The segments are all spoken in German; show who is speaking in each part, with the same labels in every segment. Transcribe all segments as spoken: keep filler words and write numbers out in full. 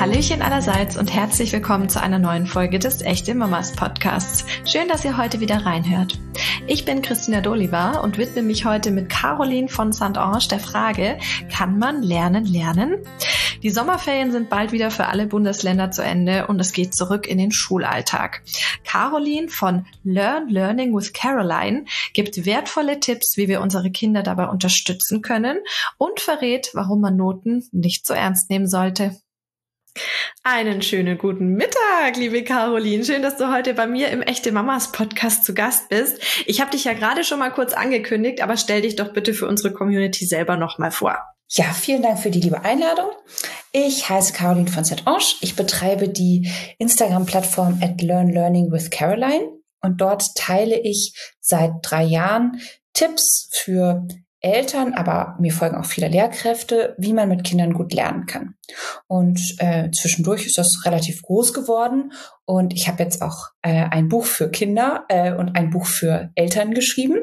Speaker 1: Hallöchen allerseits und herzlich willkommen zu einer neuen Folge des Echte Mamas Podcasts. Schön, dass ihr heute wieder reinhört. Ich bin Christina Doliva und widme mich heute mit Caroline von Saint-Onge der Frage, kann man lernen lernen? Die Sommerferien sind bald wieder für alle Bundesländer zu Ende und es geht zurück in den Schulalltag. Caroline von Learn Learning with Caroline gibt wertvolle Tipps, wie wir unsere Kinder dabei unterstützen können und verrät, warum man Noten nicht so ernst nehmen sollte. Einen schönen guten Mittag, liebe Caroline. Schön, dass du heute bei mir im Echte Mamas Podcast zu Gast bist. Ich habe dich ja gerade schon mal kurz angekündigt, aber stell dich doch bitte für unsere Community selber nochmal vor.
Speaker 2: Ja, vielen Dank für die liebe Einladung. Ich heiße Caroline von Saint-Onge. Ich betreibe die Instagram-Plattform at Learn Learning with Caroline und dort teile ich seit drei Jahren Tipps für Eltern, aber mir folgen auch viele Lehrkräfte, wie man mit Kindern gut lernen kann. Und äh, zwischendurch ist das relativ groß geworden und ich habe jetzt auch äh, ein Buch für Kinder äh, und ein Buch für Eltern geschrieben.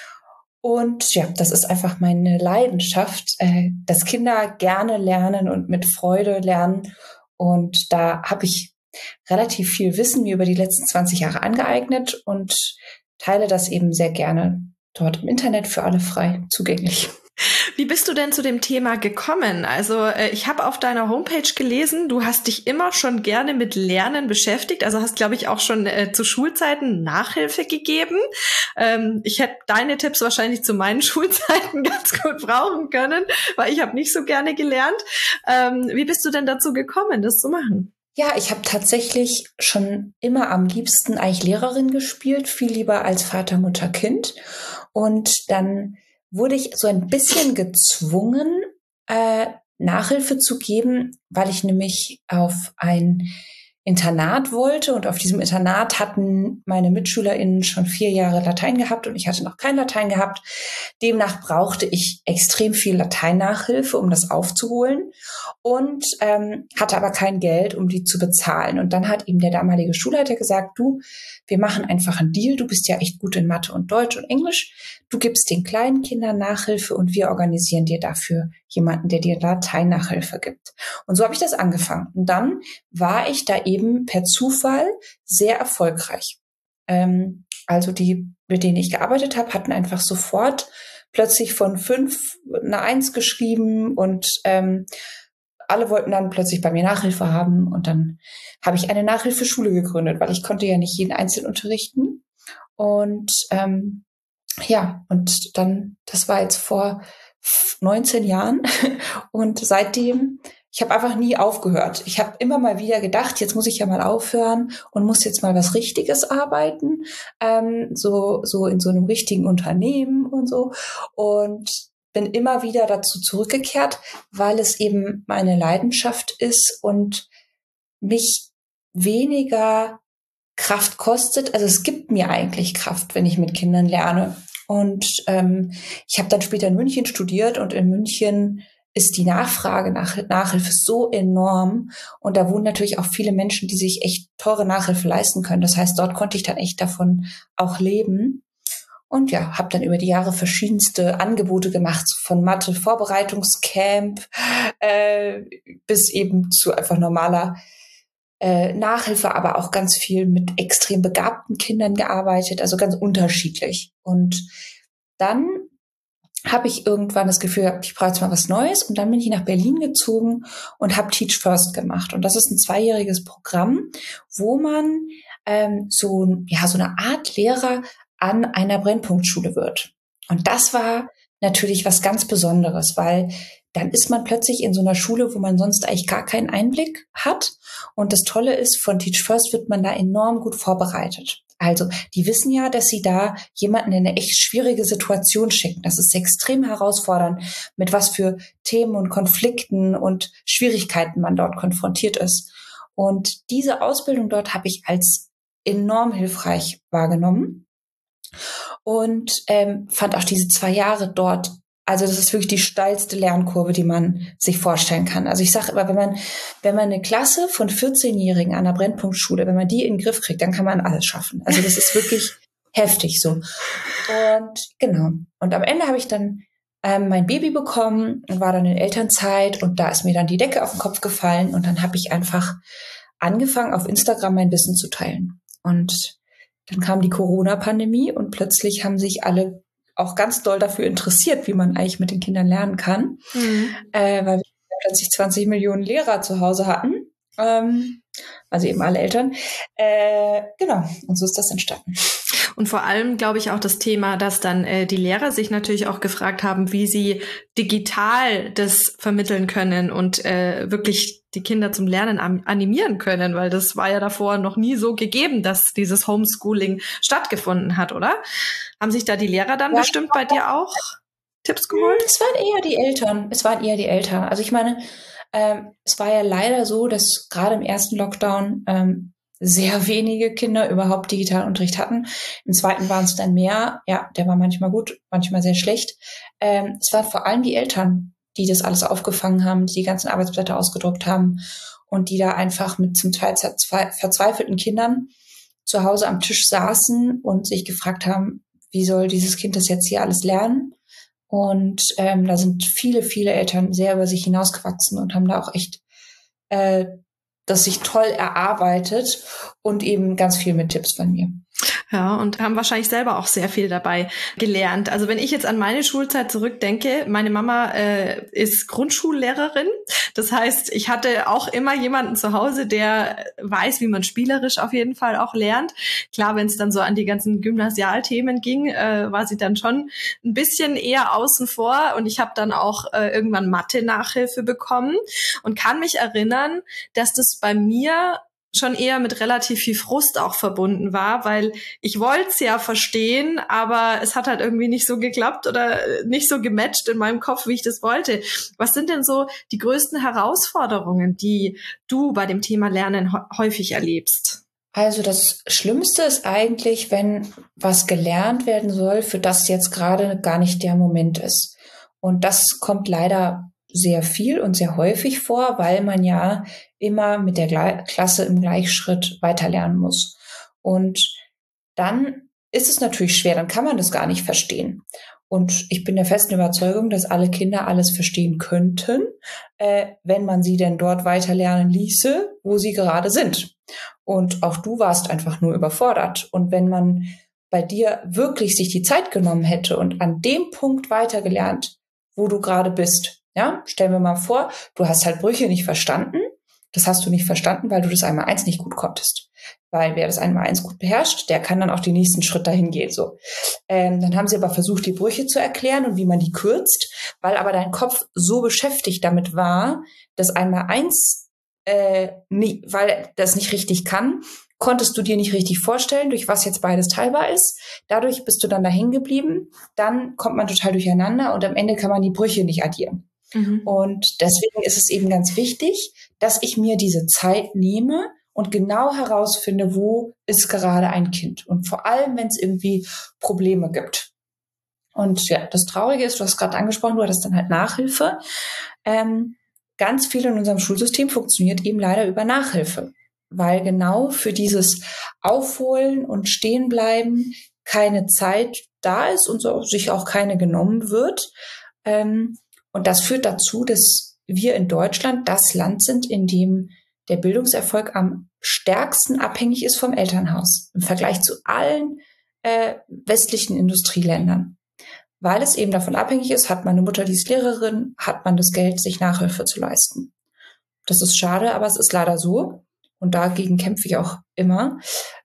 Speaker 2: Und ja, das ist einfach meine Leidenschaft, äh, dass Kinder gerne lernen und mit Freude lernen. Und da habe ich relativ viel Wissen mir über die letzten zwanzig Jahre angeeignet und teile das eben sehr gerne dort im Internet für alle frei zugänglich.
Speaker 1: Wie bist du denn zu dem Thema gekommen? Also äh, ich habe auf deiner Homepage gelesen, du hast dich immer schon gerne mit Lernen beschäftigt. Also hast, glaube ich, auch schon äh, zu Schulzeiten Nachhilfe gegeben. Ähm, ich hätte deine Tipps wahrscheinlich zu meinen Schulzeiten ganz gut brauchen können, weil ich habe nicht so gerne gelernt. Ähm, wie bist du denn dazu gekommen, das zu machen?
Speaker 2: Ja, ich habe tatsächlich schon immer am liebsten eigentlich Lehrerin gespielt, viel lieber als Vater, Mutter, Kind. Und dann wurde ich so ein bisschen gezwungen, äh, Nachhilfe zu geben, weil ich nämlich auf ein Internat wollte. Und auf diesem Internat hatten meine MitschülerInnen schon vier Jahre Latein gehabt und ich hatte noch kein Latein gehabt. Demnach brauchte ich extrem viel Latein-Nachhilfe, um das aufzuholen und ähm, hatte aber kein Geld, um die zu bezahlen. Und dann hat eben der damalige Schulleiter gesagt, du, wir machen einfach einen Deal. Du bist ja echt gut in Mathe und Deutsch und Englisch. Du gibst den kleinen Kindern Nachhilfe und wir organisieren dir dafür jemanden, der dir Latein-Nachhilfe gibt. Und so habe ich das angefangen. Und dann war ich da eben per Zufall sehr erfolgreich. Ähm, also die, mit denen ich gearbeitet habe, hatten einfach sofort plötzlich von fünf eine Eins geschrieben und ähm, alle wollten dann plötzlich bei mir Nachhilfe haben. Und dann habe ich eine Nachhilfeschule gegründet, weil ich konnte ja nicht jeden einzeln unterrichten. Und ähm, ja, und dann, das war jetzt vor neunzehn Jahren und seitdem, ich habe einfach nie aufgehört. Ich habe immer mal wieder gedacht, jetzt muss ich ja mal aufhören und muss jetzt mal was Richtiges arbeiten, ähm, so so in so einem richtigen Unternehmen und so und bin immer wieder dazu zurückgekehrt, weil es eben meine Leidenschaft ist und mich weniger Kraft kostet. Also es gibt mir eigentlich Kraft, wenn ich mit Kindern lerne. Und ähm, ich habe dann später in München studiert und in München ist die Nachfrage nach Nachhilfe so enorm und da wohnen natürlich auch viele Menschen, die sich echt teure Nachhilfe leisten können. Das heißt, dort konnte ich dann echt davon auch leben und ja, habe dann über die Jahre verschiedenste Angebote gemacht, von Mathe-Vorbereitungscamp äh, bis eben zu einfach normaler Äh, Nachhilfe, aber auch ganz viel mit extrem begabten Kindern gearbeitet, also ganz unterschiedlich. Und dann habe ich irgendwann das Gefühl, ich brauche jetzt mal was Neues und dann bin ich nach Berlin gezogen und habe Teach First gemacht. Und das ist ein zweijähriges Programm, wo man ähm, so, ja, so eine Art Lehrer an einer Brennpunktschule wird. Und das war natürlich was ganz Besonderes, weil dann ist man plötzlich in so einer Schule, wo man sonst eigentlich gar keinen Einblick hat. Und das Tolle ist, von Teach First wird man da enorm gut vorbereitet. Also die wissen ja, dass sie da jemanden in eine echt schwierige Situation schicken. Das ist extrem herausfordernd, mit was für Themen und Konflikten und Schwierigkeiten man dort konfrontiert ist. Und diese Ausbildung dort habe ich als enorm hilfreich wahrgenommen und ähm, fand auch diese zwei Jahre dort, also das ist wirklich die steilste Lernkurve, die man sich vorstellen kann. Also ich sage immer, wenn man wenn man eine Klasse von vierzehnjährigen an einer Brennpunktschule, wenn man die in den Griff kriegt, dann kann man alles schaffen. Also das ist wirklich heftig so. Und genau. Und am Ende habe ich dann ähm, mein Baby bekommen und war dann in Elternzeit und da ist mir dann die Decke auf den Kopf gefallen und dann habe ich einfach angefangen, auf Instagram mein Wissen zu teilen. Und dann kam die Corona-Pandemie und plötzlich haben sich alle auch ganz doll dafür interessiert, wie man eigentlich mit den Kindern lernen kann, mhm. äh, weil wir plötzlich zwanzig Millionen Lehrer zu Hause hatten, ähm, also eben alle Eltern. Äh, genau, und so ist das entstanden.
Speaker 1: Und vor allem, glaube ich, auch das Thema, dass dann äh, die Lehrer sich natürlich auch gefragt haben, wie sie digital das vermitteln können und äh, wirklich die Kinder zum Lernen am- animieren können, weil das war ja davor noch nie so gegeben, dass dieses Homeschooling stattgefunden hat, oder? Haben sich da die Lehrer dann ja, bestimmt bei dir auch Tipps geholt?
Speaker 2: Es waren eher die Eltern. Es waren eher die Eltern. Also ich meine, ähm, es war ja leider so, dass gerade im ersten Lockdown ähm, sehr wenige Kinder überhaupt Digitalunterricht hatten. Im zweiten waren es dann mehr. Ja, der war manchmal gut, manchmal sehr schlecht. Ähm, es waren vor allem die Eltern, die das alles aufgefangen haben, die die ganzen Arbeitsblätter ausgedruckt haben und die da einfach mit zum Teil verzweifelten Kindern zu Hause am Tisch saßen und sich gefragt haben, wie soll dieses Kind das jetzt hier alles lernen? Und ähm, da sind viele, viele Eltern sehr über sich hinausgewachsen und haben da auch echt äh, das sich toll erarbeitet und eben ganz viel mit Tipps von mir.
Speaker 1: Ja, und haben wahrscheinlich selber auch sehr viel dabei gelernt. Also wenn ich jetzt an meine Schulzeit zurückdenke, meine Mama äh, ist Grundschullehrerin. Das heißt, ich hatte auch immer jemanden zu Hause, der weiß, wie man spielerisch auf jeden Fall auch lernt. Klar, wenn es dann so an die ganzen Gymnasialthemen ging, äh, war sie dann schon ein bisschen eher außen vor. Und ich habe dann auch äh, irgendwann Mathe-Nachhilfe bekommen und kann mich erinnern, dass das bei mir schon eher mit relativ viel Frust auch verbunden war, weil ich wollte es ja verstehen, aber es hat halt irgendwie nicht so geklappt oder nicht so gematcht in meinem Kopf, wie ich das wollte. Was sind denn so die größten Herausforderungen, die du bei dem Thema Lernen häufig erlebst?
Speaker 2: Also das Schlimmste ist eigentlich, wenn was gelernt werden soll, für das jetzt gerade gar nicht der Moment ist. Und das kommt leider sehr viel und sehr häufig vor, weil man ja immer mit der Gle- Klasse im Gleichschritt weiterlernen muss. Und dann ist es natürlich schwer, dann kann man das gar nicht verstehen. Und ich bin der festen Überzeugung, dass alle Kinder alles verstehen könnten, äh, wenn man sie denn dort weiterlernen ließe, wo sie gerade sind. Und auch du warst einfach nur überfordert. Und wenn man bei dir wirklich sich die Zeit genommen hätte und an dem Punkt weitergelernt, wo du gerade bist, ja, stellen wir mal vor, du hast halt Brüche nicht verstanden. Das hast du nicht verstanden, weil du das Einmaleins nicht gut konntest. Weil wer das Einmaleins gut beherrscht, der kann dann auch den nächsten Schritt dahin gehen. So. Ähm, dann haben sie aber versucht, die Brüche zu erklären und wie man die kürzt, weil aber dein Kopf so beschäftigt damit war, das Einmaleins, äh, nie, weil das nicht richtig kann, konntest du dir nicht richtig vorstellen, durch was jetzt beides teilbar ist. Dadurch bist du dann dahin geblieben. Dann kommt man total durcheinander und am Ende kann man die Brüche nicht addieren. Mhm. Und deswegen ist es eben ganz wichtig, dass ich mir diese Zeit nehme und genau herausfinde, wo ist gerade ein Kind. Und vor allem, wenn es irgendwie Probleme gibt. Und ja, das Traurige ist, du hast gerade angesprochen, du hattest dann halt Nachhilfe. Ähm, ganz viel in unserem Schulsystem funktioniert eben leider über Nachhilfe. Weil genau für dieses Aufholen und Stehenbleiben keine Zeit da ist und so sich auch keine genommen wird. Ähm, Und das führt dazu, dass wir in Deutschland das Land sind, in dem der Bildungserfolg am stärksten abhängig ist vom Elternhaus im Vergleich zu allen äh, westlichen Industrieländern. Weil es eben davon abhängig ist, hat man eine Mutter, die ist Lehrerin, hat man das Geld, sich Nachhilfe zu leisten. Das ist schade, aber es ist leider so. Und dagegen kämpfe ich auch immer.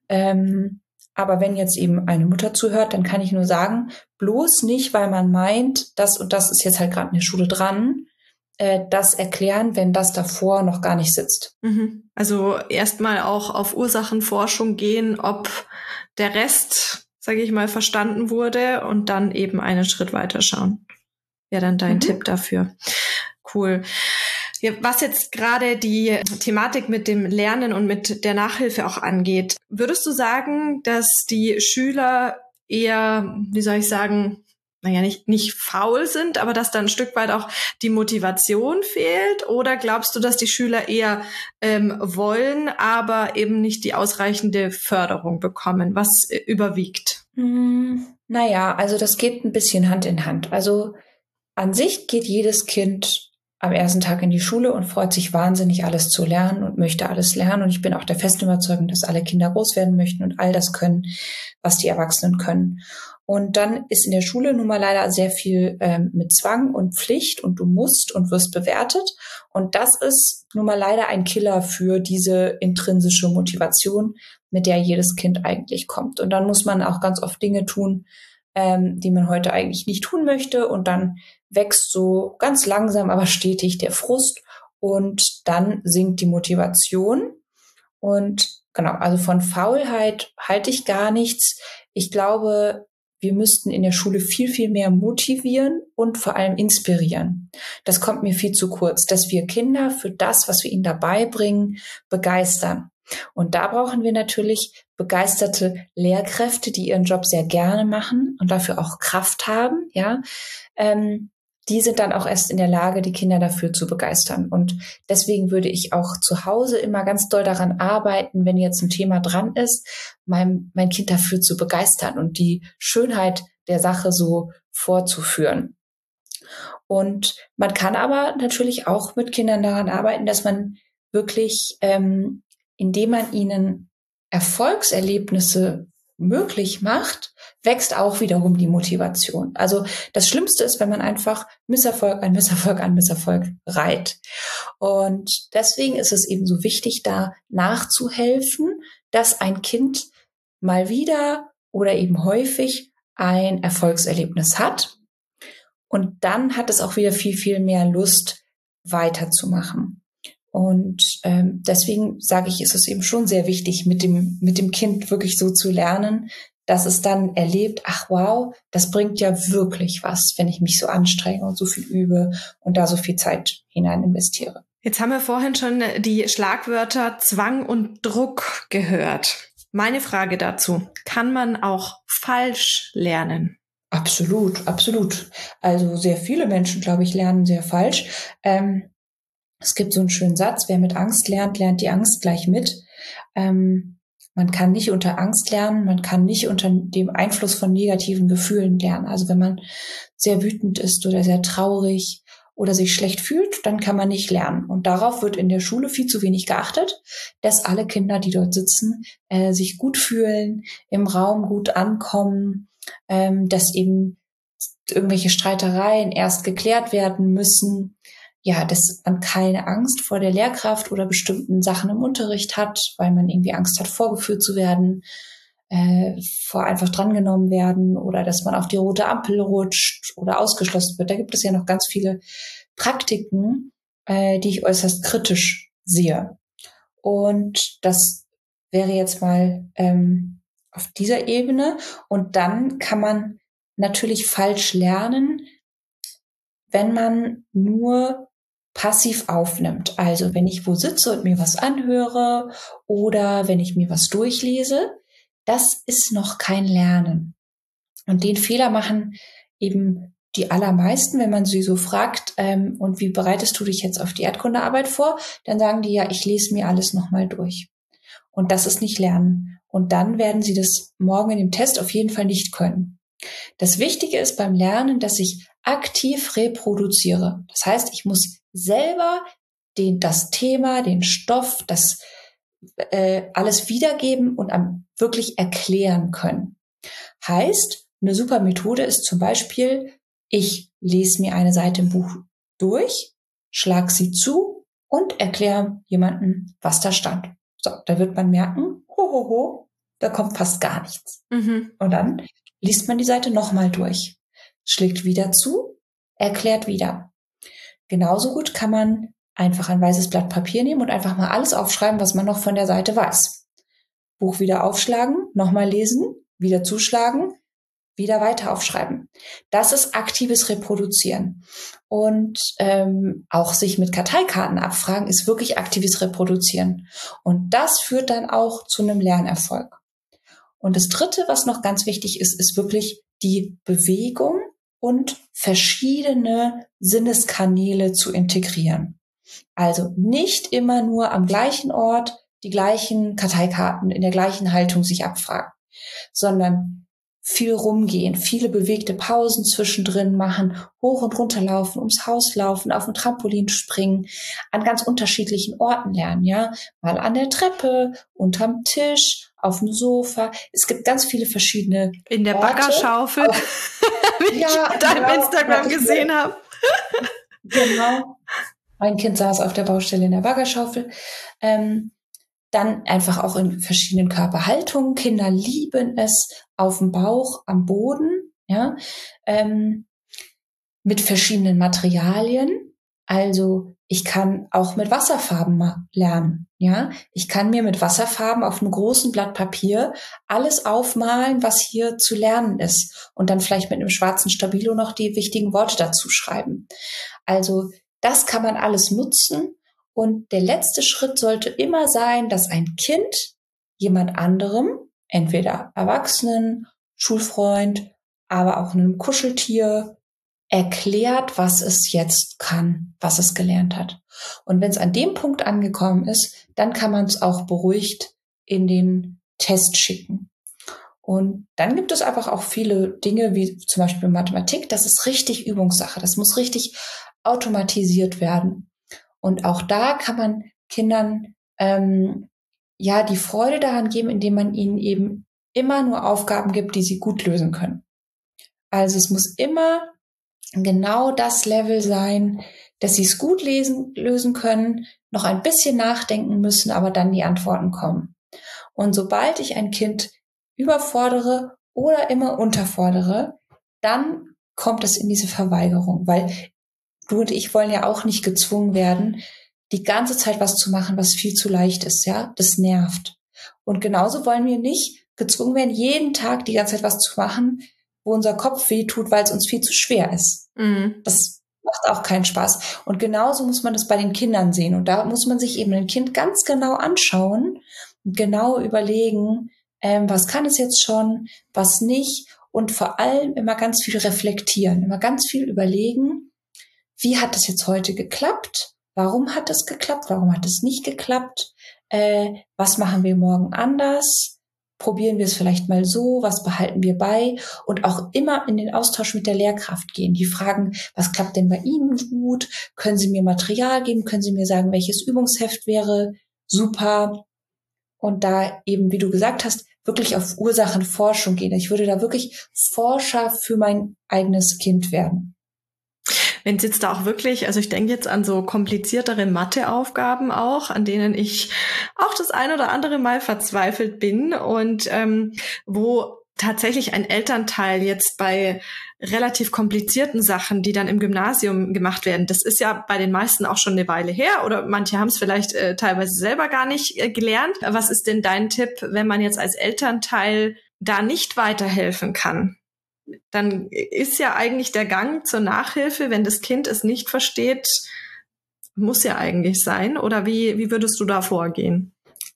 Speaker 2: Ähm, Aber wenn jetzt eben eine Mutter zuhört, dann kann ich nur sagen, bloß nicht, weil man meint, das und das ist jetzt halt gerade in der Schule dran, äh, das erklären, wenn das davor noch gar nicht sitzt.
Speaker 1: Mhm. Also erstmal auch auf Ursachenforschung gehen, ob der Rest, sage ich mal, verstanden wurde und dann eben einen Schritt weiter schauen. Wäre dann dein mhm. Tipp dafür. Cool. Ja, was jetzt gerade die Thematik mit dem Lernen und mit der Nachhilfe auch angeht, würdest du sagen, dass die Schüler eher, wie soll ich sagen, naja, nicht, nicht faul sind, aber dass da ein Stück weit auch die Motivation fehlt? Oder glaubst du, dass die Schüler eher ähm, wollen, aber eben nicht die ausreichende Förderung bekommen? Was äh, überwiegt?
Speaker 2: Hm, naja, also das geht ein bisschen Hand in Hand. Also an sich geht jedes Kind am ersten Tag in die Schule und freut sich wahnsinnig, alles zu lernen und möchte alles lernen. Und ich bin auch der festen Überzeugung, dass alle Kinder groß werden möchten und all das können, was die Erwachsenen können. Und dann ist in der Schule nun mal leider sehr viel ähm, mit Zwang und Pflicht und du musst und wirst bewertet. Und das ist nun mal leider ein Killer für diese intrinsische Motivation, mit der jedes Kind eigentlich kommt. Und dann muss man auch ganz oft Dinge tun, ähm, die man heute eigentlich nicht tun möchte. Und dann wächst so ganz langsam, aber stetig der Frust und dann sinkt die Motivation. Und genau, also von Faulheit halte ich gar nichts. Ich glaube, wir müssten in der Schule viel, viel mehr motivieren und vor allem inspirieren. Das kommt mir viel zu kurz, dass wir Kinder für das, was wir ihnen dabei bringen, begeistern. Und da brauchen wir natürlich begeisterte Lehrkräfte, die ihren Job sehr gerne machen und dafür auch Kraft haben, ja. Ähm, die sind dann auch erst in der Lage, die Kinder dafür zu begeistern. Und deswegen würde ich auch zu Hause immer ganz doll daran arbeiten, wenn jetzt ein Thema dran ist, mein, mein Kind dafür zu begeistern und die Schönheit der Sache so vorzuführen. Und man kann aber natürlich auch mit Kindern daran arbeiten, dass man wirklich, ähm, indem man ihnen Erfolgserlebnisse möglich macht, wächst auch wiederum die Motivation. Also das Schlimmste ist, wenn man einfach Misserfolg an Misserfolg an Misserfolg reiht. Und deswegen ist es eben so wichtig, da nachzuhelfen, dass ein Kind mal wieder oder eben häufig ein Erfolgserlebnis hat. Und dann hat es auch wieder viel, viel mehr Lust, weiterzumachen. Und ähm, deswegen sage ich, ist es eben schon sehr wichtig, mit dem mit dem Kind wirklich so zu lernen, dass es dann erlebt, ach wow, das bringt ja wirklich was, wenn ich mich so anstrenge und so viel übe und da so viel Zeit hinein investiere.
Speaker 1: Jetzt haben wir vorhin schon die Schlagwörter Zwang und Druck gehört. Meine Frage dazu, kann man auch falsch lernen?
Speaker 2: Absolut, absolut. Also sehr viele Menschen, glaube ich, lernen sehr falsch. Ähm, Es gibt so einen schönen Satz, wer mit Angst lernt, lernt die Angst gleich mit. Ähm, man kann nicht unter Angst lernen, man kann nicht unter dem Einfluss von negativen Gefühlen lernen. Also wenn man sehr wütend ist oder sehr traurig oder sich schlecht fühlt, dann kann man nicht lernen. Und darauf wird in der Schule viel zu wenig geachtet, dass alle Kinder, die dort sitzen, äh, sich gut fühlen, im Raum gut ankommen, ähm, dass eben irgendwelche Streitereien erst geklärt werden müssen. Ja, dass man keine Angst vor der Lehrkraft oder bestimmten Sachen im Unterricht hat, weil man irgendwie Angst hat, vorgeführt zu werden, äh, vor einfach drangenommen werden oder dass man auf die rote Ampel rutscht oder ausgeschlossen wird. Da gibt es ja noch ganz viele Praktiken, äh, die ich äußerst kritisch sehe. Und das wäre jetzt mal ähm, auf dieser Ebene. Und dann kann man natürlich falsch lernen, wenn man nur passiv aufnimmt. Also wenn ich wo sitze und mir was anhöre oder wenn ich mir was durchlese, das ist noch kein Lernen. Und den Fehler machen eben die allermeisten, wenn man sie so fragt, ähm, und wie bereitest du dich jetzt auf die Erdkundearbeit vor? Dann sagen die, ja, ich lese mir alles nochmal durch. Und das ist nicht Lernen. Und dann werden sie das morgen in dem Test auf jeden Fall nicht können. Das Wichtige ist beim Lernen, dass ich aktiv reproduziere. Das heißt, ich muss selber den, das Thema, den Stoff, das äh, alles wiedergeben und am, wirklich erklären können. Heißt, eine super Methode ist zum Beispiel, ich lese mir eine Seite im Buch durch, schlag sie zu und erkläre jemandem, was da stand. So, da wird man merken, hohoho, da kommt fast gar nichts. Mhm. Und dann liest man die Seite nochmal durch, schlägt wieder zu, erklärt wieder. Genauso gut kann man einfach ein weißes Blatt Papier nehmen und einfach mal alles aufschreiben, was man noch von der Seite weiß. Buch wieder aufschlagen, nochmal lesen, wieder zuschlagen, wieder weiter aufschreiben. Das ist aktives Reproduzieren. Und ähm, auch sich mit Karteikarten abfragen, ist wirklich aktives Reproduzieren. Und das führt dann auch zu einem Lernerfolg. Und das Dritte, was noch ganz wichtig ist, ist wirklich die Bewegung und verschiedene Sinneskanäle zu integrieren. Also nicht immer nur am gleichen Ort die gleichen Karteikarten in der gleichen Haltung sich abfragen, sondern viel rumgehen, viele bewegte Pausen zwischendrin machen, hoch und runter laufen, ums Haus laufen, auf dem Trampolin springen, an ganz unterschiedlichen Orten lernen, ja, mal an der Treppe, unterm Tisch, auf dem Sofa. Es gibt ganz viele verschiedene
Speaker 1: in der
Speaker 2: Orte.
Speaker 1: Baggerschaufel, wie
Speaker 2: Ja,
Speaker 1: ich auf deinem
Speaker 2: genau.
Speaker 1: Instagram gesehen habe.
Speaker 2: Genau. Ein Kind saß auf der Baustelle in der Baggerschaufel. Ähm, Dann einfach auch in verschiedenen Körperhaltungen. Kinder lieben es auf dem Bauch, am Boden, ja, ähm, mit verschiedenen Materialien. Also ich kann auch mit Wasserfarben mal lernen, ja. Ich kann mir mit Wasserfarben auf einem großen Blatt Papier alles aufmalen, was hier zu lernen ist. Und dann vielleicht mit einem schwarzen Stabilo noch die wichtigen Worte dazu schreiben. Also das kann man alles nutzen. Und der letzte Schritt sollte immer sein, dass ein Kind jemand anderem, entweder Erwachsenen, Schulfreund, aber auch einem Kuscheltier, erklärt, was es jetzt kann, was es gelernt hat. Und wenn es an dem Punkt angekommen ist, dann kann man es auch beruhigt in den Test schicken. Und dann gibt es einfach auch viele Dinge, wie zum Beispiel Mathematik, das ist richtig Übungssache, das muss richtig automatisiert werden. Und auch da kann man Kindern ähm, ja die Freude daran geben, indem man ihnen eben immer nur Aufgaben gibt, die sie gut lösen können. Also es muss immer genau das Level sein, dass sie es gut lesen, lösen können, noch ein bisschen nachdenken müssen, aber dann die Antworten kommen. Und sobald ich ein Kind überfordere oder immer unterfordere, dann kommt es in diese Verweigerung, weil du und ich wollen ja auch nicht gezwungen werden, die ganze Zeit was zu machen, was viel zu leicht ist, ja? Das nervt. Und genauso wollen wir nicht gezwungen werden, jeden Tag die ganze Zeit was zu machen, wo unser Kopf wehtut, weil es uns viel zu schwer ist. Mhm. Das macht auch keinen Spaß. Und genauso muss man das bei den Kindern sehen. Und da muss man sich eben ein Kind ganz genau anschauen und genau überlegen, ähm, was kann es jetzt schon, was nicht. Und vor allem immer ganz viel reflektieren, immer ganz viel überlegen, wie hat es jetzt heute geklappt? Warum hat es geklappt? Warum hat es nicht geklappt? Äh, was machen wir morgen anders? Probieren wir es vielleicht mal so? Was behalten wir bei? Und auch immer in den Austausch mit der Lehrkraft gehen. Die fragen, was klappt denn bei Ihnen gut? Können Sie mir Material geben? Können Sie mir sagen, welches Übungsheft wäre super? Und da eben, wie du gesagt hast, wirklich auf Ursachenforschung gehen. Ich würde da wirklich Forscher für mein eigenes Kind werden.
Speaker 1: Wenn es jetzt da auch wirklich, also ich denke jetzt an so kompliziertere Matheaufgaben auch, an denen ich auch das ein oder andere Mal verzweifelt bin und ähm, wo tatsächlich ein Elternteil jetzt bei relativ komplizierten Sachen, die dann im Gymnasium gemacht werden, das ist ja bei den meisten auch schon eine Weile her oder manche haben es vielleicht äh, teilweise selber gar nicht äh, gelernt. Was ist denn dein Tipp, wenn man jetzt als Elternteil da nicht weiterhelfen kann? Dann ist ja eigentlich der Gang zur Nachhilfe, wenn das Kind es nicht versteht, muss ja eigentlich sein. Oder wie, wie würdest du da vorgehen?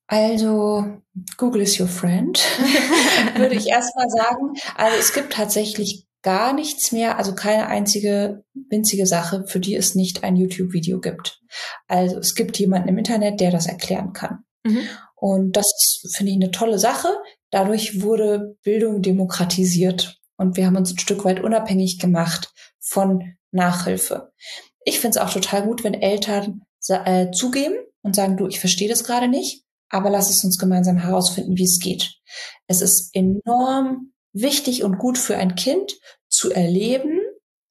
Speaker 2: Also, Google is your friend, würde ich erstmal sagen. Also es gibt tatsächlich gar nichts mehr, also keine einzige winzige Sache, für die es nicht ein YouTube-Video gibt. Also es gibt jemanden im Internet, der das erklären kann. Mhm. Und das ist, finde ich, eine tolle Sache. Dadurch wurde Bildung demokratisiert. Und wir haben uns ein Stück weit unabhängig gemacht von Nachhilfe. Ich finde es auch total gut, wenn Eltern äh, zugeben und sagen, du, ich verstehe das gerade nicht, aber lass es uns gemeinsam herausfinden, wie es geht. Es ist enorm wichtig und gut für ein Kind zu erleben,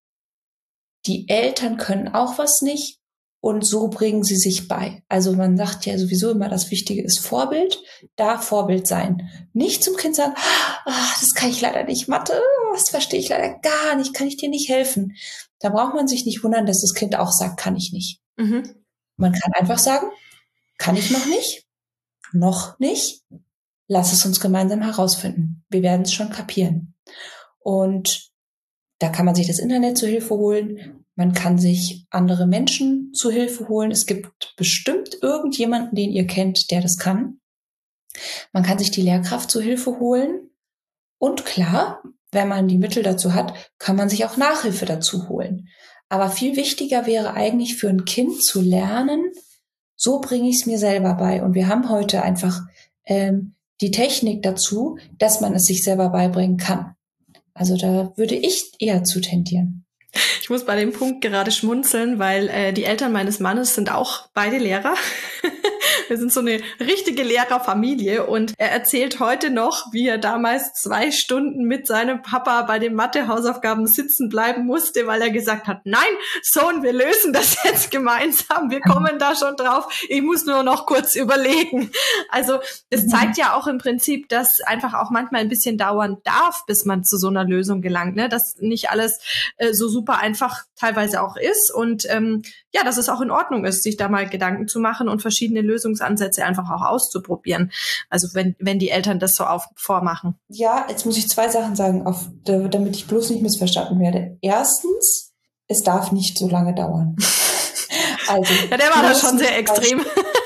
Speaker 2: die Eltern können auch was nicht und so bringen sie sich bei. Also man sagt ja sowieso immer, das Wichtige ist Vorbild, da Vorbild sein. Nicht zum Kind sagen, ach, das kann ich leider nicht, Mathe, das verstehe ich leider gar nicht, kann ich dir nicht helfen. Da braucht man sich nicht wundern, dass das Kind auch sagt, kann ich nicht. Mhm. Man kann einfach sagen, kann ich noch nicht, noch nicht, lass es uns gemeinsam herausfinden. Wir werden es schon kapieren. Und da kann man sich das Internet zur Hilfe holen. Man kann sich andere Menschen zu Hilfe holen. Es gibt bestimmt irgendjemanden, den ihr kennt, der das kann. Man kann sich die Lehrkraft zu Hilfe holen. Und klar, wenn man die Mittel dazu hat, kann man sich auch Nachhilfe dazu holen. Aber viel wichtiger wäre eigentlich für ein Kind zu lernen, so bringe ich es mir selber bei. Und wir haben heute einfach ähm, die Technik dazu, dass man es sich selber beibringen kann. Also da würde ich eher zu tendieren.
Speaker 1: Ich muss bei dem Punkt gerade schmunzeln, weil äh, die Eltern meines Mannes sind auch beide Lehrer. Wir sind so eine richtige Lehrerfamilie und er erzählt heute noch, wie er damals zwei Stunden mit seinem Papa bei den Mathe-Hausaufgaben sitzen bleiben musste, weil er gesagt hat, nein, Sohn, wir lösen das jetzt gemeinsam, wir kommen da schon drauf, ich muss nur noch kurz überlegen. Also das zeigt ja auch im Prinzip, dass einfach auch manchmal ein bisschen dauern darf, bis man zu so einer Lösung gelangt, ne? Dass nicht alles äh, so super einfach teilweise auch ist und ähm, ja, dass es auch in Ordnung ist, sich da mal Gedanken zu machen und verschiedene Lösungsansätze einfach auch auszuprobieren. Also wenn wenn die Eltern das so auf, vormachen.
Speaker 2: Ja, jetzt muss ich zwei Sachen sagen, auf, damit ich bloß nicht missverstanden werde. Erstens, es darf nicht so lange dauern. Also,
Speaker 1: ja, der war da schon sehr extrem.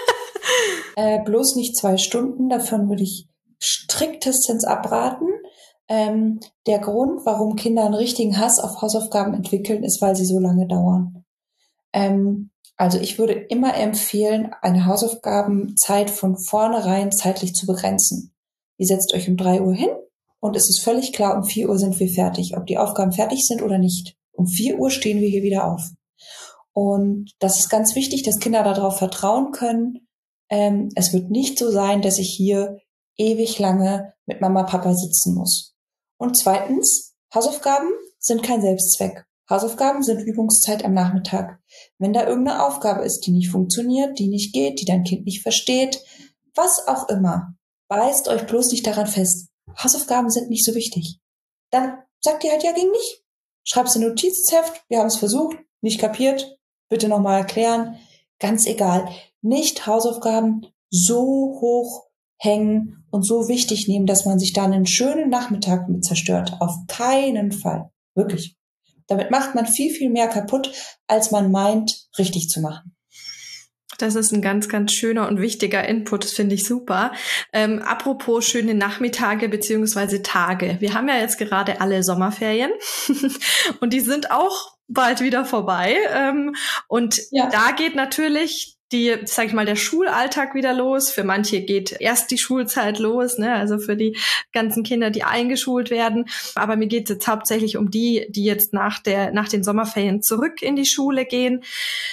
Speaker 2: äh, bloß nicht zwei Stunden, davon würde ich striktestens abraten. Ähm, der Grund, warum Kinder einen richtigen Hass auf Hausaufgaben entwickeln, ist, weil sie so lange dauern. Ähm, also ich würde immer empfehlen, eine Hausaufgabenzeit von vornherein zeitlich zu begrenzen. Ihr setzt euch um drei Uhr hin und es ist völlig klar, um vier Uhr sind wir fertig, ob die Aufgaben fertig sind oder nicht. Um vier Uhr stehen wir hier wieder auf. Und das ist ganz wichtig, dass Kinder darauf vertrauen können. Ähm, es wird nicht so sein, dass ich hier ewig lange mit Mama, Papa sitzen muss. Und zweitens, Hausaufgaben sind kein Selbstzweck. Hausaufgaben sind Übungszeit am Nachmittag. Wenn da irgendeine Aufgabe ist, die nicht funktioniert, die nicht geht, die dein Kind nicht versteht, was auch immer, beißt euch bloß nicht daran fest. Hausaufgaben sind nicht so wichtig. Dann sagt ihr halt, ja, ging nicht. Schreib's in ein Notizheft, wir haben es versucht, nicht kapiert, bitte nochmal erklären. Ganz egal. Nicht Hausaufgaben so hoch hängen und so wichtig nehmen, dass man sich da einen schönen Nachmittag mit zerstört. Auf keinen Fall. Wirklich. Damit macht man viel, viel mehr kaputt, als man meint, richtig zu machen.
Speaker 1: Das ist ein ganz, ganz schöner und wichtiger Input, das finde ich super. Ähm, apropos schöne Nachmittage beziehungsweise Tage. Wir haben ja jetzt gerade alle Sommerferien und die sind auch bald wieder vorbei. Ähm, und ja. Da geht natürlich die, sag ich mal, der Schulalltag wieder los. Für manche geht erst die Schulzeit los, ne? Also für die ganzen Kinder, die eingeschult werden. Aber mir geht es jetzt hauptsächlich um die, die jetzt nach der, nach den Sommerferien zurück in die Schule gehen.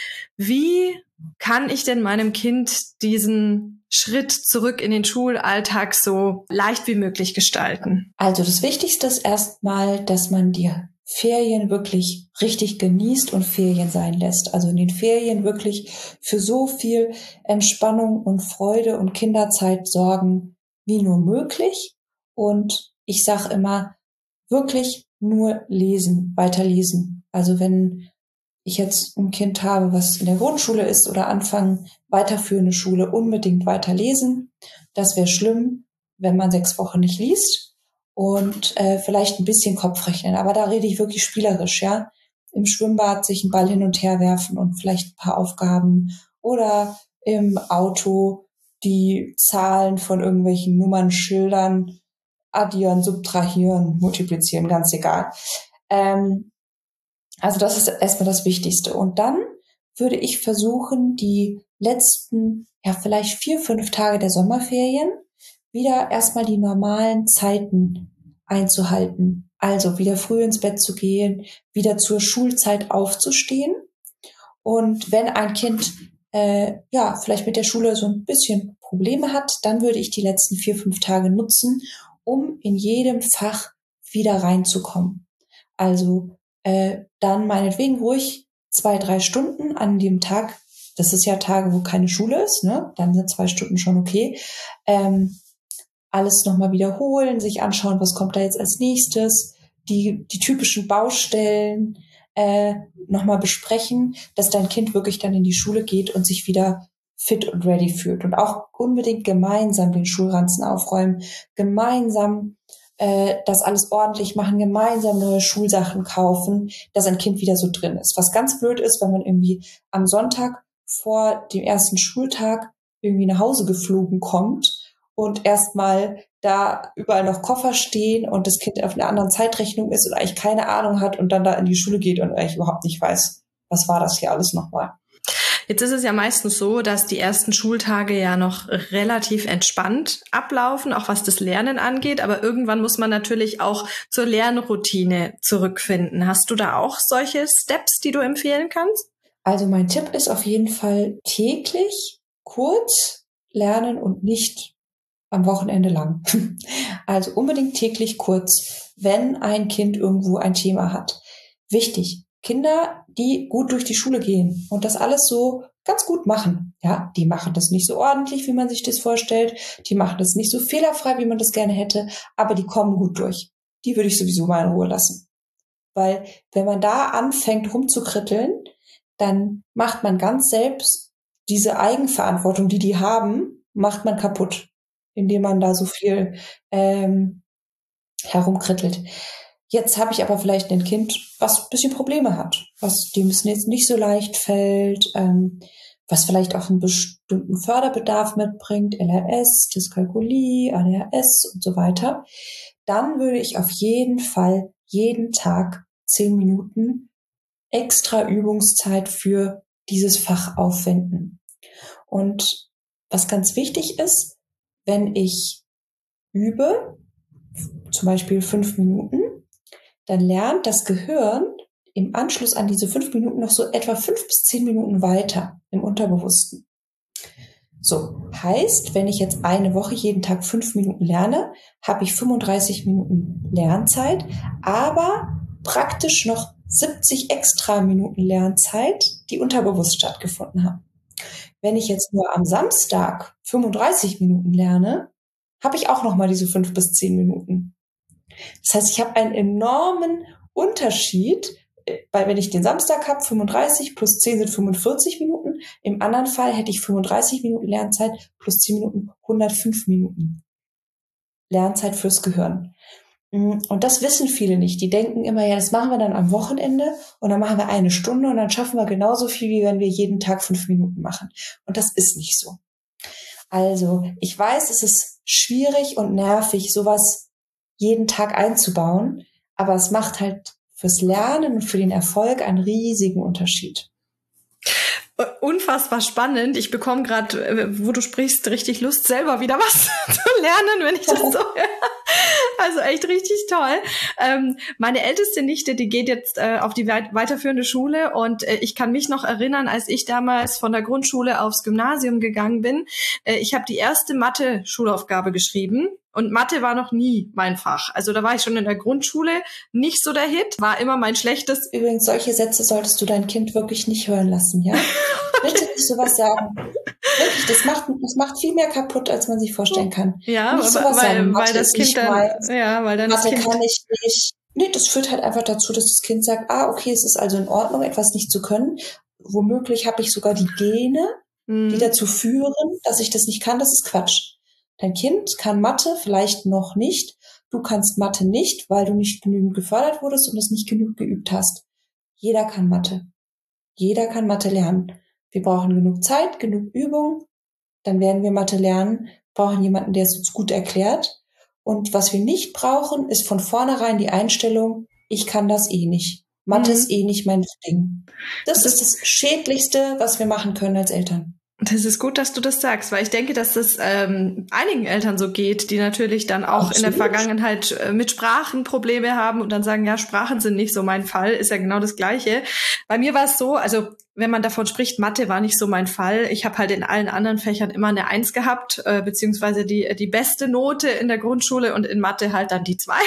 Speaker 1: Wie kann ich denn meinem Kind diesen Schritt zurück in den Schulalltag so leicht wie möglich gestalten?
Speaker 2: Also das Wichtigste ist erstmal, dass man die Ferien wirklich richtig genießt und Ferien sein lässt. Also in den Ferien wirklich für so viel Entspannung und Freude und Kinderzeit sorgen wie nur möglich. Und ich sage immer, wirklich nur lesen, weiter lesen. Also wenn ich jetzt ein Kind habe, was in der Grundschule ist oder anfangen, weiterführende Schule, unbedingt weiter lesen. Das wäre schlimm, wenn man sechs Wochen nicht liest. Und äh, vielleicht ein bisschen Kopfrechnen. Aber da rede ich wirklich spielerisch, ja. Im Schwimmbad sich einen Ball hin und her werfen und vielleicht ein paar Aufgaben. Oder im Auto die Zahlen von irgendwelchen Nummernschildern addieren, subtrahieren, multiplizieren, ganz egal. Ähm, also das ist erstmal das Wichtigste. Und dann würde ich versuchen, die letzten, ja vielleicht vier, fünf Tage der Sommerferien wieder erstmal die normalen Zeiten einzuhalten. Also wieder früh ins Bett zu gehen, wieder zur Schulzeit aufzustehen. Und wenn ein Kind äh, ja vielleicht mit der Schule so ein bisschen Probleme hat, dann würde ich die letzten vier, fünf Tage nutzen, um in jedem Fach wieder reinzukommen. Also äh, dann meinetwegen ruhig zwei, drei Stunden an dem Tag. Das ist ja Tage, wo keine Schule ist, ne? Dann sind zwei Stunden schon okay. Ähm, alles nochmal wiederholen, sich anschauen, was kommt da jetzt als nächstes, die die typischen Baustellen äh, nochmal besprechen, dass dein Kind wirklich dann in die Schule geht und sich wieder fit und ready fühlt. Und auch unbedingt gemeinsam den Schulranzen aufräumen, gemeinsam äh, das alles ordentlich machen, gemeinsam neue Schulsachen kaufen, dass ein Kind wieder so drin ist. Was ganz blöd ist, wenn man irgendwie am Sonntag vor dem ersten Schultag irgendwie nach Hause geflogen kommt und erstmal da überall noch Koffer stehen und das Kind auf einer anderen Zeitrechnung ist und eigentlich keine Ahnung hat und dann da in die Schule geht und eigentlich überhaupt nicht weiß, was war das hier alles nochmal.
Speaker 1: Jetzt ist es ja meistens so, dass die ersten Schultage ja noch relativ entspannt ablaufen, auch was das Lernen angeht. Aber irgendwann muss man natürlich auch zur Lernroutine zurückfinden. Hast du da auch solche Steps, die du empfehlen kannst?
Speaker 2: Also mein Tipp ist auf jeden Fall täglich kurz lernen und nicht am Wochenende lang. Also unbedingt täglich kurz, wenn ein Kind irgendwo ein Thema hat. Wichtig, Kinder, die gut durch die Schule gehen und das alles so ganz gut machen. Ja, die machen das nicht so ordentlich, wie man sich das vorstellt. Die machen das nicht so fehlerfrei, wie man das gerne hätte, aber die kommen gut durch. Die würde ich sowieso mal in Ruhe lassen. Weil wenn man da anfängt rumzukritteln, dann macht man ganz selbst diese Eigenverantwortung, die die haben, macht man kaputt, indem man da so viel ähm, herumkrittelt. Jetzt habe ich aber vielleicht ein Kind, was ein bisschen Probleme hat, was dem es jetzt nicht so leicht fällt, ähm, was vielleicht auch einen bestimmten Förderbedarf mitbringt, L R S, Dyskalkulie, A D H S und so weiter. Dann würde ich auf jeden Fall jeden Tag zehn Minuten extra Übungszeit für dieses Fach aufwenden. Und was ganz wichtig ist, wenn ich übe, zum Beispiel fünf Minuten, dann lernt das Gehirn im Anschluss an diese fünf Minuten noch so etwa fünf bis zehn Minuten weiter im Unterbewussten. So, heißt, wenn ich jetzt eine Woche jeden Tag fünf Minuten lerne, habe ich fünfunddreißig Minuten Lernzeit, aber praktisch noch siebzig extra Minuten Lernzeit, die unterbewusst stattgefunden haben. Wenn ich jetzt nur am Samstag fünfunddreißig Minuten lerne, habe ich auch noch mal diese fünf bis zehn Minuten. Das heißt, ich habe einen enormen Unterschied, weil wenn ich den Samstag habe, fünfunddreißig plus zehn sind fünfundvierzig Minuten. Im anderen Fall hätte ich fünfunddreißig Minuten Lernzeit plus zehn Minuten, hundertfünf Minuten Lernzeit fürs Gehirn. Und das wissen viele nicht. Die denken immer, ja, das machen wir dann am Wochenende und dann machen wir eine Stunde und dann schaffen wir genauso viel, wie wenn wir jeden Tag fünf Minuten machen. Und das ist nicht so. Also, ich weiß, es ist schwierig und nervig, sowas jeden Tag einzubauen, aber es macht halt fürs Lernen und für den Erfolg einen riesigen Unterschied.
Speaker 1: Unfassbar spannend. Ich bekomme gerade, wo du sprichst, richtig Lust, selber wieder was zu lernen, wenn ich das so höre. Also echt richtig toll. Ähm, meine älteste Nichte, die geht jetzt äh, auf die weit- weiterführende Schule und äh, ich kann mich noch erinnern, als ich damals von der Grundschule aufs Gymnasium gegangen bin. Äh, ich habe die erste Mathe-Schulaufgabe geschrieben. Und Mathe war noch nie mein Fach. Also da war ich schon in der Grundschule nicht so der Hit, war immer mein schlechtes.
Speaker 2: Übrigens, solche Sätze solltest du dein Kind wirklich nicht hören lassen, ja? Bitte nicht sowas sagen. Wirklich, das macht, das macht viel mehr kaputt, als man sich vorstellen kann.
Speaker 1: Ja,
Speaker 2: nicht
Speaker 1: aber,
Speaker 2: sowas
Speaker 1: weil,
Speaker 2: sagen.
Speaker 1: weil das Kind dann,
Speaker 2: meins.
Speaker 1: ja, weil dann
Speaker 2: Mathe
Speaker 1: das Kind
Speaker 2: kann ich nicht. Nee, das führt halt einfach dazu, dass das Kind sagt, ah, okay, es ist also in Ordnung, etwas nicht zu können. Womöglich habe ich sogar die Gene, mhm. die dazu führen, dass ich das nicht kann. Das ist Quatsch. Dein Kind kann Mathe vielleicht noch nicht. Du kannst Mathe nicht, weil du nicht genügend gefördert wurdest und es nicht genug geübt hast. Jeder kann Mathe. Jeder kann Mathe lernen. Wir brauchen genug Zeit, genug Übung. Dann werden wir Mathe lernen. Wir brauchen jemanden, der es uns gut erklärt. Und was wir nicht brauchen, ist von vornherein die Einstellung, ich kann das eh nicht. Mathe mhm. ist eh nicht mein Ding. Das, das ist das Schädlichste, was wir machen können als Eltern.
Speaker 1: Das ist gut, dass du das sagst, weil ich denke, dass das ähm, einigen Eltern so geht, die natürlich dann auch Absolut. in der Vergangenheit äh, mit Sprachen Probleme haben und dann sagen, ja, Sprachen sind nicht so mein Fall, ist ja genau das Gleiche. Bei mir war es so, also wenn man davon spricht, Mathe war nicht so mein Fall. Ich habe halt in allen anderen Fächern immer eine Eins gehabt, äh, beziehungsweise die die beste Note in der Grundschule und in Mathe halt dann die zwei.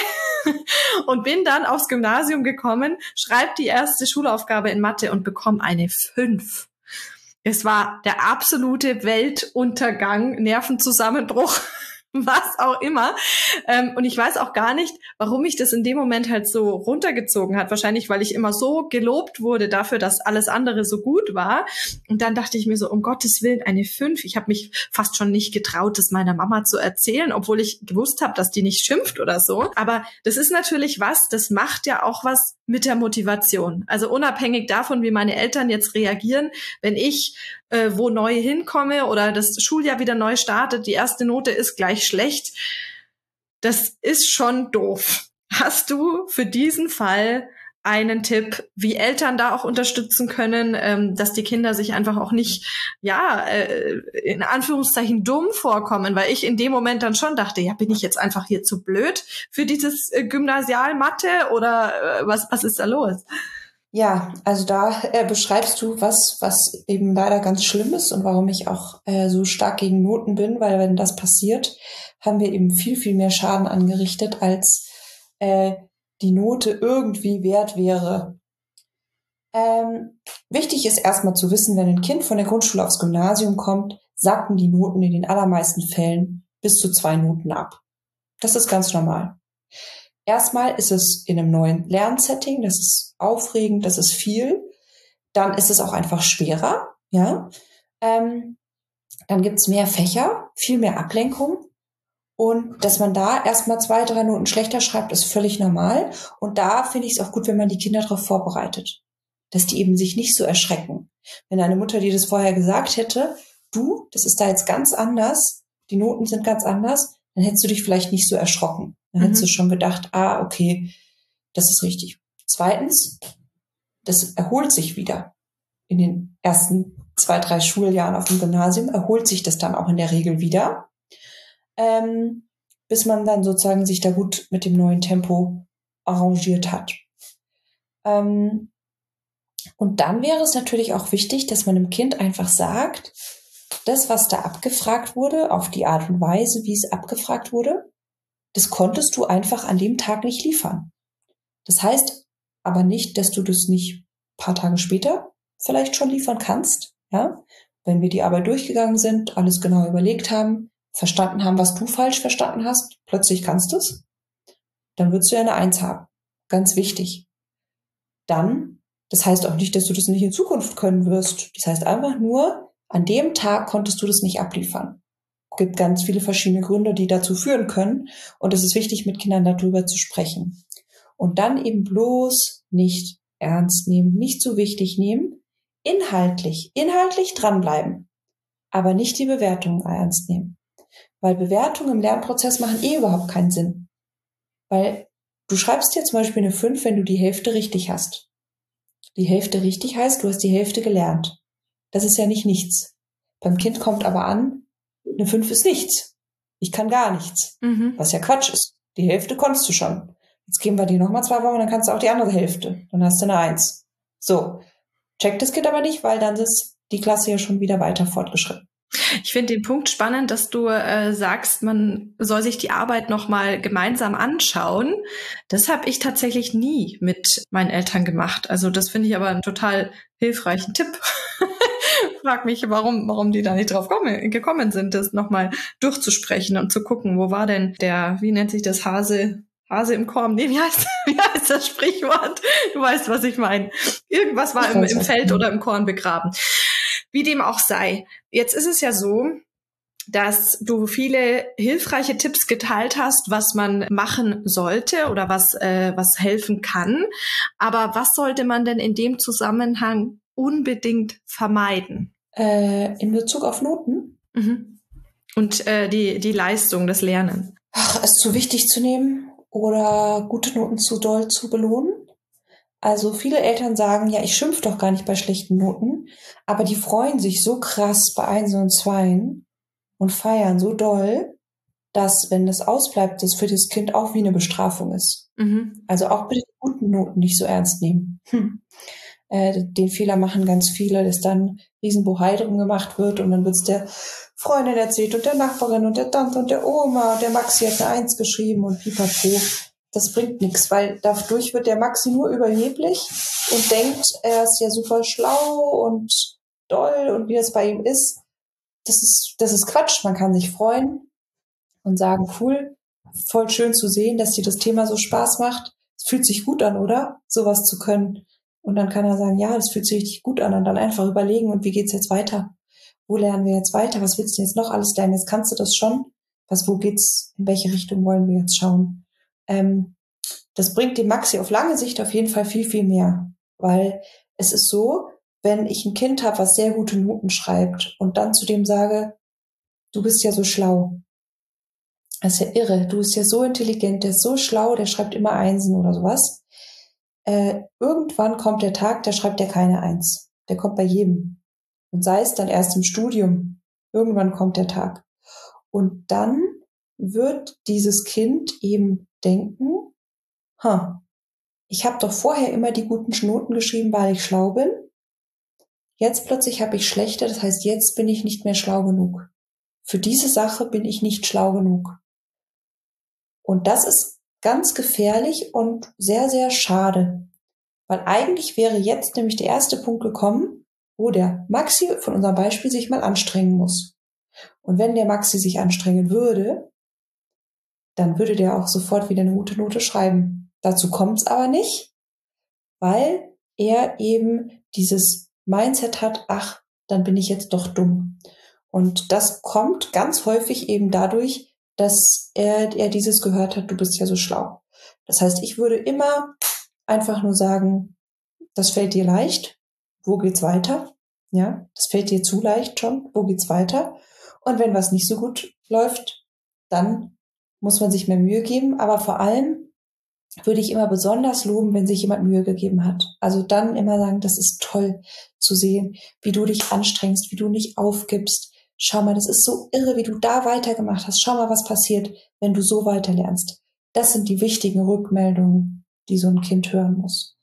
Speaker 1: Und bin dann aufs Gymnasium gekommen, schreibe die erste Schulaufgabe in Mathe und bekomme eine fünf. Es war der absolute Weltuntergang, Nervenzusammenbruch, was auch immer. Ähm, und ich weiß auch gar nicht, warum mich das in dem Moment halt so runtergezogen hat. Wahrscheinlich, weil ich immer so gelobt wurde dafür, dass alles andere so gut war. Und dann dachte ich mir so, um Gottes Willen, eine fünf. Ich habe mich fast schon nicht getraut, das meiner Mama zu erzählen, obwohl ich gewusst habe, dass die nicht schimpft oder so. Aber das ist natürlich was, das macht ja auch was mit der Motivation. Also unabhängig davon, wie meine Eltern jetzt reagieren, wenn ich äh, wo neu hinkomme oder das Schuljahr wieder neu startet, die erste Note ist gleich schlecht. Das ist schon doof. Hast du für diesen Fall einen Tipp, wie Eltern da auch unterstützen können, ähm, dass die Kinder sich einfach auch nicht, ja, äh, in Anführungszeichen dumm vorkommen, weil ich in dem Moment dann schon dachte, ja, bin ich jetzt einfach hier zu blöd für dieses äh, Gymnasialmathe oder äh, was, was ist da los?
Speaker 2: Ja, also da äh, beschreibst du was, was eben leider ganz schlimm ist und warum ich auch äh, so stark gegen Noten bin, weil wenn das passiert, haben wir eben viel, viel mehr Schaden angerichtet, als äh, die Note irgendwie wert wäre. Ähm, wichtig ist erstmal zu wissen, wenn ein Kind von der Grundschule aufs Gymnasium kommt, sacken die Noten in den allermeisten Fällen bis zu zwei Noten ab. Das ist ganz normal. Erstmal ist es in einem neuen Lernsetting, das ist aufregend, das ist viel. Dann ist es auch einfach schwerer, ja. Ähm, dann gibt's mehr Fächer, viel mehr Ablenkung. Und dass man da erstmal zwei, drei Noten schlechter schreibt, ist völlig normal. Und da finde ich es auch gut, wenn man die Kinder darauf vorbereitet, dass die eben sich nicht so erschrecken. Wenn eine Mutter dir das vorher gesagt hätte, du, das ist da jetzt ganz anders, die Noten sind ganz anders, dann hättest du dich vielleicht nicht so erschrocken. Dann mhm. hättest du schon gedacht, ah, okay, das ist richtig. Zweitens, das erholt sich wieder. In den ersten zwei, drei Schuljahren auf dem Gymnasium erholt sich das dann auch in der Regel wieder, ähm, bis man dann sozusagen sich da gut mit dem neuen Tempo arrangiert hat. Ähm, und dann wäre es natürlich auch wichtig, dass man dem Kind einfach sagt, das, was da abgefragt wurde, auf die Art und Weise, wie es abgefragt wurde, das konntest du einfach an dem Tag nicht liefern. Das heißt aber nicht, dass du das nicht ein paar Tage später vielleicht schon liefern kannst, ja? Wenn wir die Arbeit durchgegangen sind, alles genau überlegt haben, verstanden haben, was du falsch verstanden hast, plötzlich kannst du es, dann würdest du ja eine Eins haben. Ganz wichtig. Dann, das heißt auch nicht, dass du das nicht in Zukunft können wirst. Das heißt einfach nur, an dem Tag konntest du das nicht abliefern. Es gibt ganz viele verschiedene Gründe, die dazu führen können. Und es ist wichtig, mit Kindern darüber zu sprechen. Und dann eben bloß nicht ernst nehmen, nicht so wichtig nehmen, inhaltlich, inhaltlich dranbleiben, aber nicht die Bewertungen ernst nehmen. Weil Bewertungen im Lernprozess machen eh überhaupt keinen Sinn. Weil du schreibst dir zum Beispiel eine fünf, wenn du die Hälfte richtig hast. Die Hälfte richtig heißt, du hast die Hälfte gelernt. Das ist ja nicht nichts. Beim Kind kommt aber an, eine fünf ist nichts. Ich kann gar nichts. Mhm. Was ja Quatsch ist. Die Hälfte konntest du schon. Jetzt geben wir dir nochmal zwei Wochen, dann kannst du auch die andere Hälfte. Dann hast du eine eins. So. Checkt das Kind aber nicht, weil dann ist die Klasse ja schon wieder weiter fortgeschritten.
Speaker 1: Ich finde den Punkt spannend, dass du äh, sagst, man soll sich die Arbeit nochmal gemeinsam anschauen. Das habe ich tatsächlich nie mit meinen Eltern gemacht. Also das finde ich aber einen total hilfreichen Tipp. Frag mich, warum, warum die da nicht drauf kommen, gekommen sind, das nochmal durchzusprechen und zu gucken, wo war denn der, wie nennt sich das, Hase, Hase im Korn? Nee, wie heißt, wie heißt das Sprichwort? Du weißt, was ich meine. Irgendwas war im, im Feld oder im Korn begraben. Wie dem auch sei. Jetzt ist es ja so, dass du viele hilfreiche Tipps geteilt hast, was man machen sollte oder was, äh, was helfen kann. Aber was sollte man denn in dem Zusammenhang unbedingt vermeiden?
Speaker 2: Äh, in Bezug auf Noten?
Speaker 1: Mhm. Und äh, die, die Leistung, das Lernen.
Speaker 2: Ach, es zu wichtig zu nehmen oder gute Noten zu doll zu belohnen. Also viele Eltern sagen, ja, ich schimpf doch gar nicht bei schlechten Noten, aber die freuen sich so krass bei Einsen und Zweien und feiern so doll, dass, wenn das ausbleibt, das für das Kind auch wie eine Bestrafung ist. Mhm. Also auch bitte die guten Noten nicht so ernst nehmen. Hm. Äh, den Fehler machen ganz viele, dass dann Riesenbohai drum gemacht wird und dann wird's der Freundin erzählt und der Nachbarin und der Tante und der Oma und der Maxi hat eine Eins geschrieben und pipapo. Das bringt nichts, weil dadurch wird der Maxi nur überheblich und denkt, er ist ja super schlau und doll und wie das bei ihm ist. Das ist, das ist Quatsch. Man kann sich freuen und sagen, cool, voll schön zu sehen, dass dir das Thema so Spaß macht. Es fühlt sich gut an, oder? Sowas zu können. Und dann kann er sagen, ja, das fühlt sich richtig gut an und dann einfach überlegen, und wie geht's jetzt weiter? Wo lernen wir jetzt weiter? Was willst du jetzt noch alles lernen? Jetzt kannst du das schon. Was, wo geht's? In welche Richtung wollen wir jetzt schauen? Ähm, das bringt dem Maxi auf lange Sicht auf jeden Fall viel, viel mehr. Weil es ist so, wenn ich ein Kind habe, was sehr gute Noten schreibt und dann zu dem sage, du bist ja so schlau. Das ist ja irre. Du bist ja so intelligent, der ist so schlau, der schreibt immer Einsen oder sowas. äh, irgendwann kommt der Tag, da schreibt er keine Eins. Der kommt bei jedem. Und sei es dann erst im Studium. Irgendwann kommt der Tag. Und dann wird dieses Kind eben denken, ha, ich habe doch vorher immer die guten Noten geschrieben, weil ich schlau bin. Jetzt plötzlich habe ich schlechte, das heißt, jetzt bin ich nicht mehr schlau genug. Für diese Sache bin ich nicht schlau genug. Und das ist ganz gefährlich und sehr, sehr schade. Weil eigentlich wäre jetzt nämlich der erste Punkt gekommen, wo der Maxi von unserem Beispiel sich mal anstrengen muss. Und wenn der Maxi sich anstrengen würde, dann würde der auch sofort wieder eine gute Note schreiben. Dazu kommt es aber nicht, weil er eben dieses Mindset hat, ach, dann bin ich jetzt doch dumm. Und das kommt ganz häufig eben dadurch, dass er, er dieses gehört hat, du bist ja so schlau. Das heißt, ich würde immer einfach nur sagen, das fällt dir leicht, wo geht's weiter? Ja, das fällt dir zu leicht schon, wo geht's weiter? Und wenn was nicht so gut läuft, dann muss man sich mehr Mühe geben. Aber vor allem würde ich immer besonders loben, wenn sich jemand Mühe gegeben hat. Also dann immer sagen, das ist toll zu sehen, wie du dich anstrengst, wie du nicht aufgibst. Schau mal, das ist so irre, wie du da weitergemacht hast. Schau mal, was passiert, wenn du so weiterlernst. Das sind die wichtigen Rückmeldungen, die so ein Kind hören muss.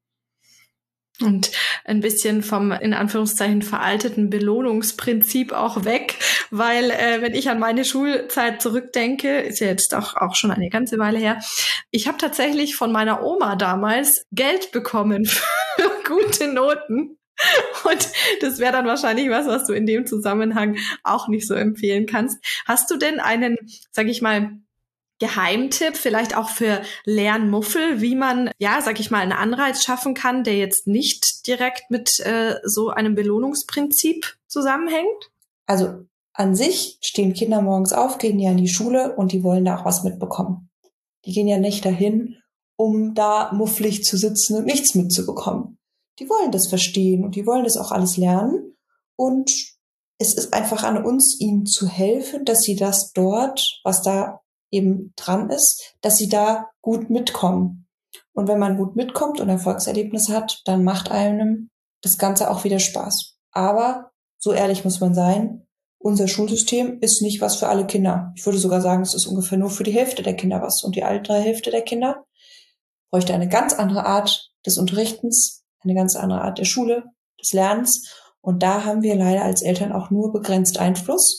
Speaker 1: Und ein bisschen vom, in Anführungszeichen, veralteten Belohnungsprinzip auch weg, weil äh, wenn ich an meine Schulzeit zurückdenke, ist ja jetzt auch, auch schon eine ganze Weile her, ich habe tatsächlich von meiner Oma damals Geld bekommen für gute Noten. Und das wäre dann wahrscheinlich was, was du in dem Zusammenhang auch nicht so empfehlen kannst. Hast du denn einen, sag ich mal, Geheimtipp, vielleicht auch für Lernmuffel, wie man, ja, sag ich mal, einen Anreiz schaffen kann, der jetzt nicht direkt mit äh, so einem Belohnungsprinzip zusammenhängt?
Speaker 2: Also an sich stehen Kinder morgens auf, gehen ja in die Schule und die wollen da auch was mitbekommen. Die gehen ja nicht dahin, um da mufflig zu sitzen und nichts mitzubekommen. Die wollen das verstehen und die wollen das auch alles lernen. Und es ist einfach an uns, ihnen zu helfen, dass sie das dort, was da eben dran ist, dass sie da gut mitkommen. Und wenn man gut mitkommt und Erfolgserlebnisse hat, dann macht einem das Ganze auch wieder Spaß. Aber so ehrlich muss man sein, unser Schulsystem ist nicht was für alle Kinder. Ich würde sogar sagen, es ist ungefähr nur für die Hälfte der Kinder was. Und die andere Hälfte der Kinder bräuchte eine ganz andere Art des Unterrichtens, eine ganz andere Art der Schule, des Lernens. Und da haben wir leider als Eltern auch nur begrenzt Einfluss.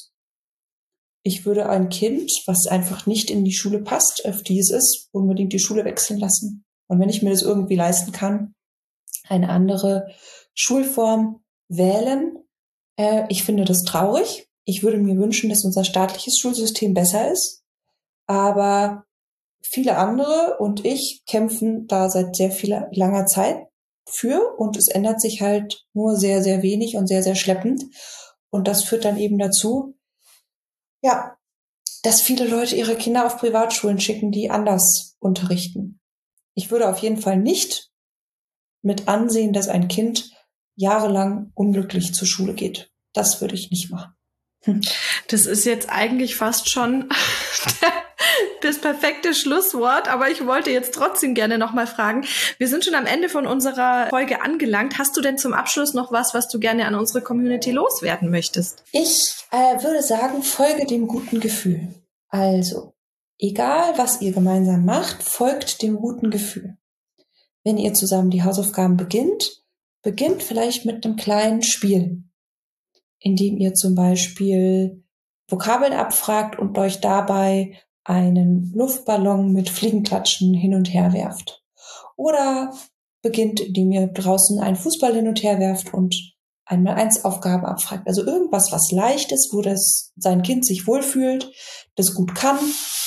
Speaker 2: Ich würde ein Kind, was einfach nicht in die Schule passt, auf die es ist, unbedingt die Schule wechseln lassen. Und wenn ich mir das irgendwie leisten kann, eine andere Schulform wählen. Äh, ich finde das traurig. Ich würde mir wünschen, dass unser staatliches Schulsystem besser ist. Aber viele andere und ich kämpfen da seit sehr viel, langer Zeit für. Und es ändert sich halt nur sehr, sehr wenig und sehr, sehr schleppend. Und das führt dann eben dazu, ja, dass viele Leute ihre Kinder auf Privatschulen schicken, die anders unterrichten. Ich würde auf jeden Fall nicht mit ansehen, dass ein Kind jahrelang unglücklich zur Schule geht. Das würde ich nicht machen. Hm.
Speaker 1: Das ist jetzt eigentlich fast schon das perfekte Schlusswort, aber ich wollte jetzt trotzdem gerne nochmal fragen. Wir sind schon am Ende von unserer Folge angelangt. Hast du denn zum Abschluss noch was, was du gerne an unsere Community loswerden möchtest?
Speaker 2: Ich äh, würde sagen, folge dem guten Gefühl. Also, egal was ihr gemeinsam macht, folgt dem guten Gefühl. Wenn ihr zusammen die Hausaufgaben beginnt, beginnt vielleicht mit einem kleinen Spiel, indem ihr zum Beispiel Vokabeln abfragt und euch dabei einen Luftballon mit Fliegenklatschen hin und her werft. Oder beginnt, indem ihr draußen einen Fußball hin und her werft und einmal eins Aufgaben abfragt. Also irgendwas, was leicht ist, wo das sein Kind sich wohlfühlt, das gut kann.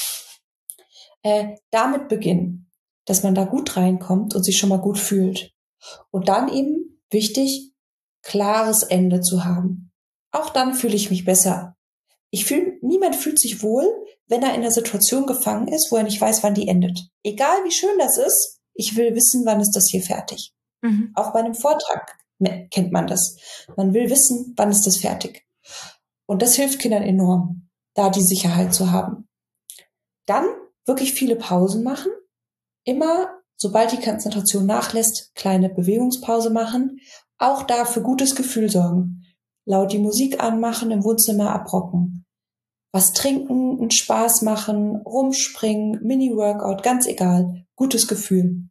Speaker 2: Äh, damit beginnen, dass man da gut reinkommt und sich schon mal gut fühlt. Und dann eben, wichtig, klares Ende zu haben. Auch dann fühle ich mich besser. Ich fühle, niemand fühlt sich wohl, wenn er in einer Situation gefangen ist, wo er nicht weiß, wann die endet. Egal wie schön das ist, ich will wissen, wann ist das hier fertig. Mhm. Auch bei einem Vortrag kennt man das. Man will wissen, wann ist das fertig. Und das hilft Kindern enorm, da die Sicherheit zu haben. Dann wirklich viele Pausen machen. Immer sobald die Konzentration nachlässt, kleine Bewegungspause machen. Auch da für gutes Gefühl sorgen. Laut die Musik anmachen, im Wohnzimmer abrocken. Was trinken, einen Spaß machen, rumspringen, Mini-Workout, ganz egal. Gutes Gefühl.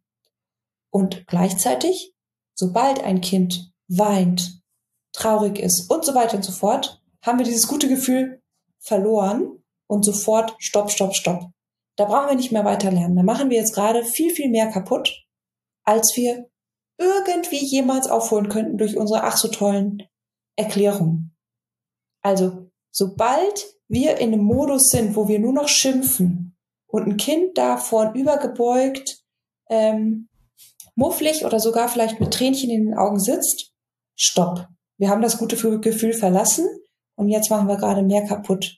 Speaker 2: Und gleichzeitig, sobald ein Kind weint, traurig ist und so weiter und so fort, haben wir dieses gute Gefühl verloren und sofort Stopp, Stopp, Stopp. Da brauchen wir nicht mehr weiter lernen. Da machen wir jetzt gerade viel, viel mehr kaputt, als wir irgendwie jemals aufholen könnten durch unsere ach so tollen Erklärungen. Also, sobald wir in einem Modus sind, wo wir nur noch schimpfen und ein Kind da vornüber gebeugt, ähm, mufflig oder sogar vielleicht mit Tränchen in den Augen sitzt, stopp. Wir haben das gute Gefühl verlassen und jetzt machen wir gerade mehr kaputt,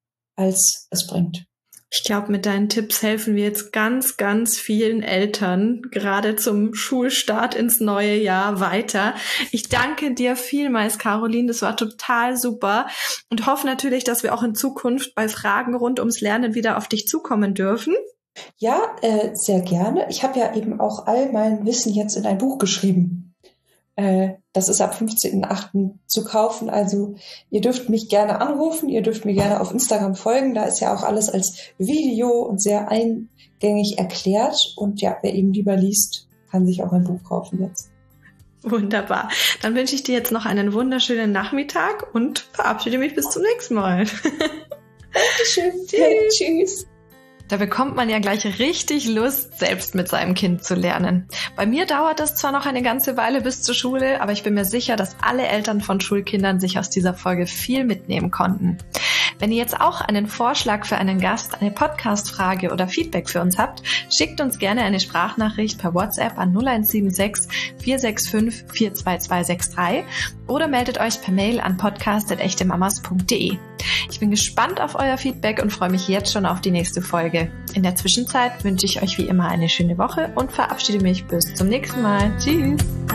Speaker 2: als es bringt.
Speaker 1: Ich glaube, mit deinen Tipps helfen wir jetzt ganz, ganz vielen Eltern, gerade zum Schulstart ins neue Jahr weiter. Ich danke dir vielmals, Caroline. Das war total super und hoffe natürlich, dass wir auch in Zukunft bei Fragen rund ums Lernen wieder auf dich zukommen dürfen.
Speaker 2: Ja, äh, sehr gerne. Ich habe ja eben auch all mein Wissen jetzt in ein Buch geschrieben. Äh, das ist ab fünfzehnten achten zu kaufen. Also ihr dürft mich gerne anrufen, ihr dürft mir gerne auf Instagram folgen. Da ist ja auch alles als Video und sehr eingängig erklärt. Und ja, wer eben lieber liest, kann sich auch ein Buch kaufen jetzt.
Speaker 1: Wunderbar. Dann wünsche ich dir jetzt noch einen wunderschönen Nachmittag und verabschiede mich bis zum nächsten Mal.
Speaker 2: Dankeschön.
Speaker 1: Tschüss.
Speaker 2: Tschüss.
Speaker 1: Da bekommt man ja gleich richtig Lust, selbst mit seinem Kind zu lernen. Bei mir dauert es zwar noch eine ganze Weile bis zur Schule, aber ich bin mir sicher, dass alle Eltern von Schulkindern sich aus dieser Folge viel mitnehmen konnten. Wenn ihr jetzt auch einen Vorschlag für einen Gast, eine Podcast-Frage oder Feedback für uns habt, schickt uns gerne eine Sprachnachricht per WhatsApp an null eins sieben sechs, vier sechs fünf, vier zwei zwei sechs drei oder meldet euch per Mail an podcast at echtemamas punkt de. Ich bin gespannt auf euer Feedback und freue mich jetzt schon auf die nächste Folge. In der Zwischenzeit wünsche ich euch wie immer eine schöne Woche und verabschiede mich bis zum nächsten Mal. Tschüss!